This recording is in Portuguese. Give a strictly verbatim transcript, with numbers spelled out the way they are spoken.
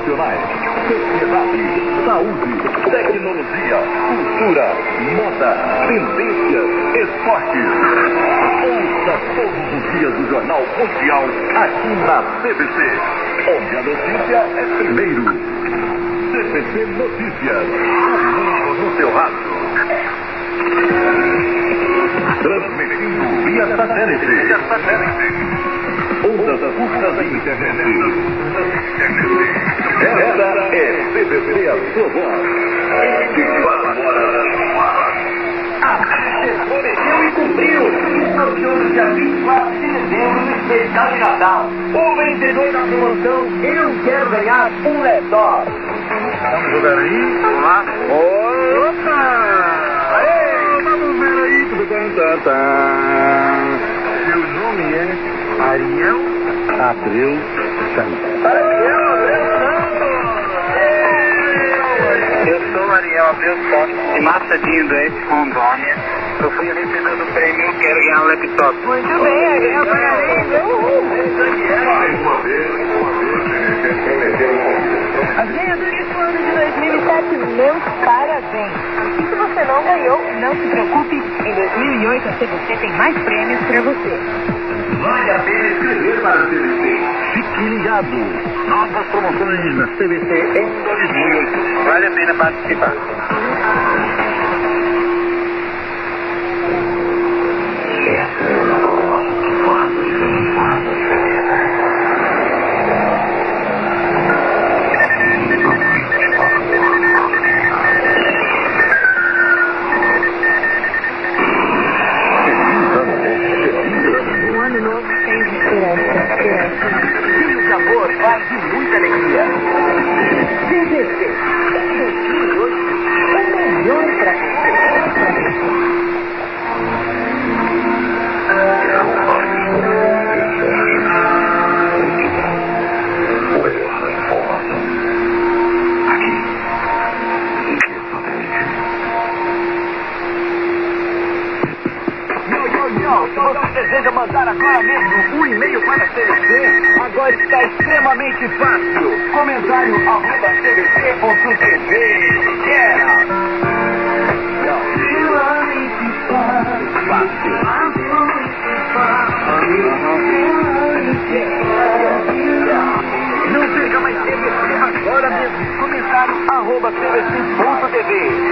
nacionais. Sociedade, saúde, tecnologia, cultura, moda, tendências, esporte. Ouça todos os dias do Jornal Mundial aqui na C B C, onde a notícia é primeiro. C B C Notícias, o mundo no seu rádio. Transmitindo via satélite. Via satélite. Ondas curtas e internet. Essa é C B C, a sua voz. vinte e quatro horas no ar. A C B C prometeu e cumpriu. E sorteou no dia vinte e quatro de dezembro no especial de Natal. O vencedor da promoção Eu Quero Ganhar um Laptop. Vamos jogar aí? Vamos lá? Opa! Aê! Vamos ver aí. Seu nome é Ariel Abreu Santos. Ariel Abreu Santos! Eu sou Ariel Abreu Santos, de Machadinho do Oeste, Rondônia. Eu fui o vencedor do prêmio Eu Quero Ganhar um Laptop. Muito bem, Ariel, parabéns. Uhul. Mais uma vez, uma vez, quem prometeu o convite. As ganhadoras do ano de dois mil e sete, meus parabéns. E se você não ganhou, não se preocupe. Em dois mil e oito, a C B C tem mais prêmios para você. Vale a pena escrever para a C B C. Fique ligado. Novas promoções na C B C em dois mil e oito. Vale a pena participar. Um ano novo sem esperança. Cheio de amor, paz e muita alegria. C B C. dois mil e oito. O melhor para você. Se você deseja mandar agora mesmo um e-mail para a C B C, agora está extremamente fácil. Comentário arroba c b c ponto t v. Yeah! Não perca mais tempo, agora mesmo. Comentário arroba c b c ponto t v.